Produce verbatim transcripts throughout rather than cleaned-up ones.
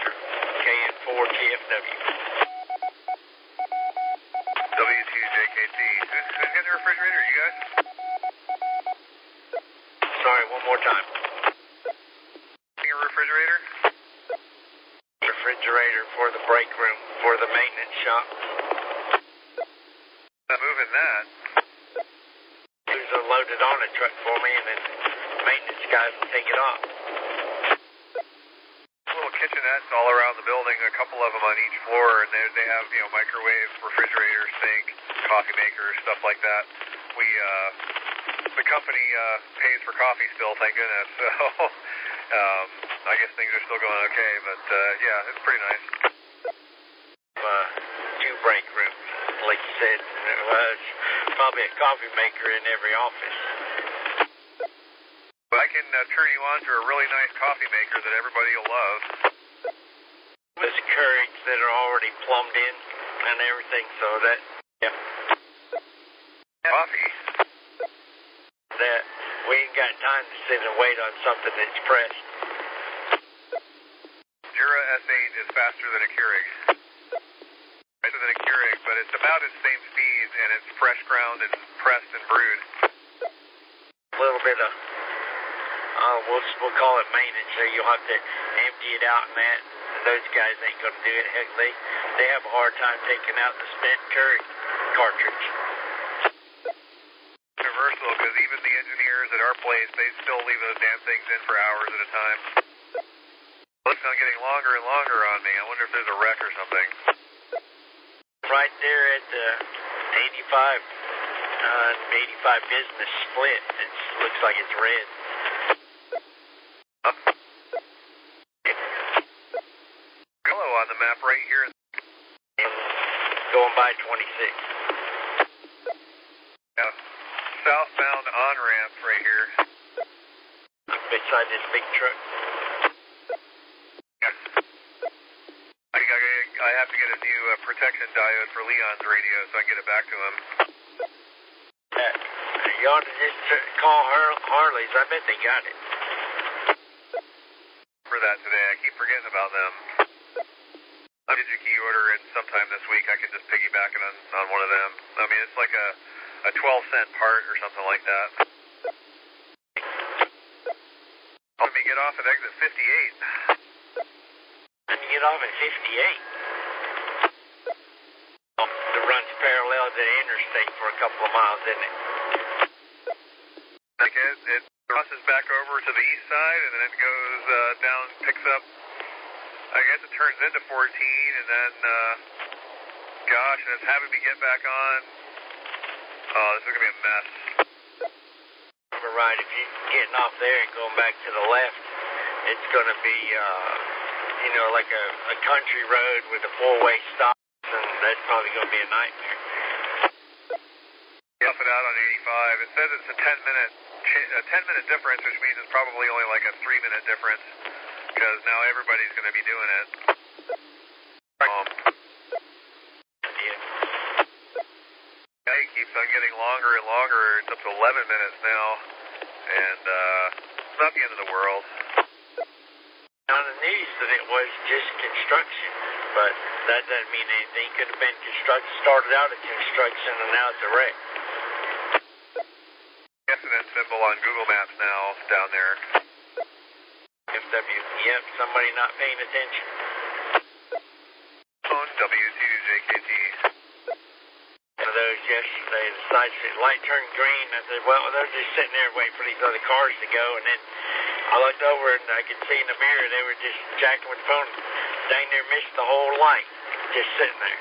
K N four K F W. W two J K T. Who's, who's getting the refrigerator? You guys? Sorry, one more time. Getting a refrigerator? Refrigerator for the break room for the maintenance shop. Not moving that. Who's loaded on a truck for me, and then maintenance guys will take it off. Little kitchenettes all around the building, a couple of them on each floor, and they they have, you know, microwave, refrigerator, sink, coffee maker, stuff like that. We, uh, the company uh, pays for coffee still, thank goodness. So, um, I guess things are still going okay, but uh, yeah, it's pretty nice. Uh, two break rooms, like you said. There was probably a coffee maker in every office. But I can uh, turn you on to a really nice coffee maker that everybody will love. There's Keurigs that are already plumbed in and everything, so that, yeah. Coffee? That we ain't got time to sit and wait on something that's pressed. Jura S eight is faster than a Keurig. Faster than a Keurig, but it's about its same speed, and it's fresh ground and pressed and brewed. A little bit of, uh, we'll, we'll call it maintenance, so you'll have to empty it out and that. Those guys ain't going to do it. Heck, they, they have a hard time taking out the spent Keurig cartridge. Universal, because even the engineers at our place, they still leave those damn things in for hours at a time. It's not getting longer and longer on me. I wonder if there's a wreck or something. Right there at the eighty-five, uh, eighty-five business split, it looks like it's red. Huh? Yellow on the map right here. Going by twenty-six. Yeah. Southbound on-ramp right here. Beside this big truck. Yeah. I, I, I have to get a new uh, protection diode for Leon's radio so I can get it back to him. Uh, you ought to just uh, call Har- Harley's. I bet they got it. For that today. I keep forgetting about them. I'll get you a key order in sometime this week. I can just piggyback it on, on one of them. I mean, it's like a, a twelve cent part or something like that. Let me get off at exit fifty-eight. Let me get off at fifty-eight. Oh, it runs parallel to the interstate for a couple of miles, isn't it? Like it, it crosses back over to the east side, and then it goes uh, down, picks up, I guess it turns into fourteen, and then, uh, gosh, and it's having me get back on. Oh, this is going to be a mess. Right, if you're getting off there and going back to the left, it's going to be, uh, you know, like a, a country road with a four-way stop, and that's probably going to be a nightmare. Off it out on eighty-five. It says it's a ten-minute a ten-minute difference, which means it's probably only like a three-minute difference, because now everybody's going to be doing it. Um, yeah, it keeps on getting longer and longer. It's up to eleven minutes now, and uh, it's not the end of the world. On the news that it was just construction, but that doesn't mean anything. Could have been construction, started out as construction, and now it's a wreck. Incident symbol on Google Maps now down there. F W. Yep, somebody not paying attention. On W two J K T. One of those yesterday, the side street light turned green. I said, well, they're just sitting there waiting for these other cars to go, and then I looked over and I could see in the mirror they were just jacking with the phone. Dang near missed the whole light, just sitting there.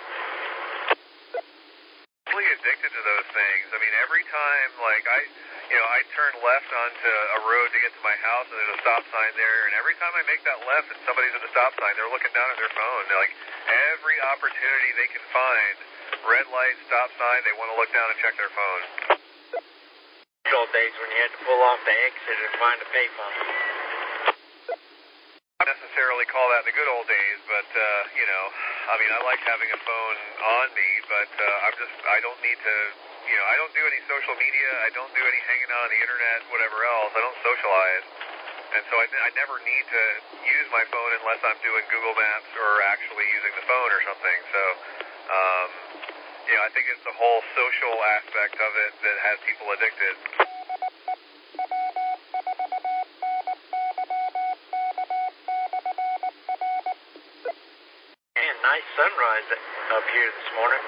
Really addicted to those things. I mean, every time, like, I, you know, I turn left onto a road to get to my house, and there's a stop sign there, and every time I make that left and somebody's at the stop sign, they're looking down at their phone. They're like, every opportunity they can find, red light, stop sign, they want to look down and check their phone. The old days when you had to pull off the exit and find a payphone. I don't necessarily call that the good old days, but, uh, you know, I mean, I like having a phone on me, but uh, I'm just, I don't need to, you know, I don't do any social media, I don't do any hanging out on the internet, whatever else, I don't socialize. And so I, I never need to use my phone unless I'm doing Google Maps or actually using the phone or something. So, um, you know, I think it's the whole social aspect of it that has people addicted. Man, nice sunrise up here this morning.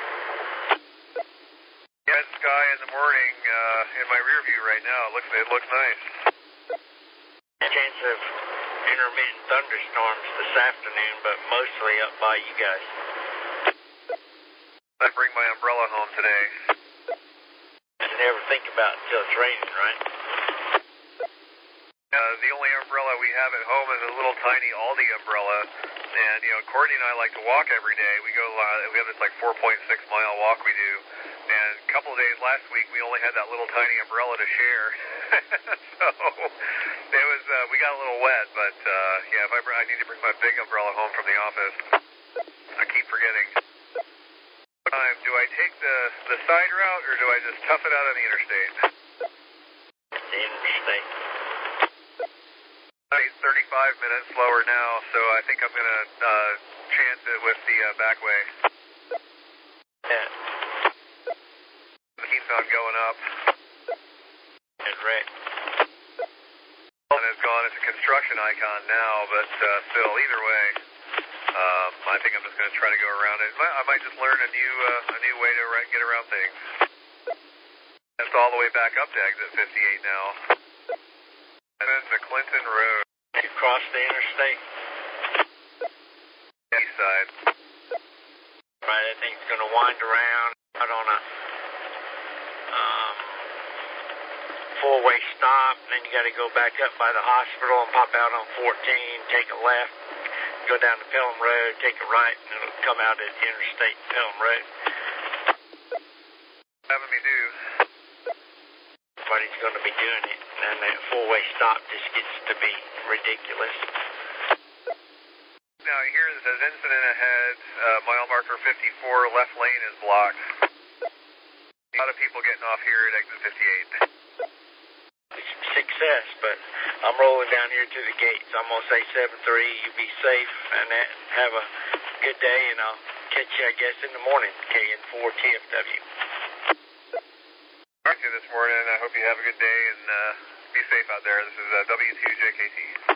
Red sky in the morning uh, in my rear view right now. It looks, it looks nice. Chance of intermittent thunderstorms this afternoon, but mostly up by you guys. I bring my umbrella home today. You never think about it until it's raining, right? Uh, the only umbrella we have at home is a little tiny Aldi umbrella. And, you know, Courtney and I like to walk every day. We go, uh, we have this like four point six mile walk we do. And a couple of days last week, we only had that little tiny umbrella to share. So it was, uh, we got a little wet, but, uh, yeah, if I, I need to bring my big umbrella home from the office. I keep forgetting. Time, do I take the, the side route, or do I just tough it out on the interstate? The interstate. It's thirty-five minutes slower now, so I think I'm going to uh, chance it with the uh, back way. Yeah. It keeps on going up. It's wrecked. And it's gone. It's a construction icon now, but uh, still, either way, um, I think I'm just going to try to go around it. I might just learn a new uh, a new way to get around things. It's all the way back up to exit fifty-eight now. And then the Clinton Road. You cross the interstate. East side. Right, that thing's going to wind around out on a um, four-way stop, and then you got to go back up by the hospital and pop out on fourteen, take a left, go down to Pelham Road, take a right, and it'll come out at the interstate Pelham Road. Having me do. Everybody's going to be doing it, and that four-way stop just gets to be ridiculous. Now here it says incident ahead, uh, mile marker fifty-four, left lane is blocked. A lot of people getting off here at exit fifty-eight. Success, but I'm rolling down here to the gates. I'm going to say seven three, you be safe, and that, have a good day, and I'll catch you, I guess, in the morning, K N four T F W. Talk to you this morning. I hope you have a good day, and uh, be safe out there. This is uh, W two J K T.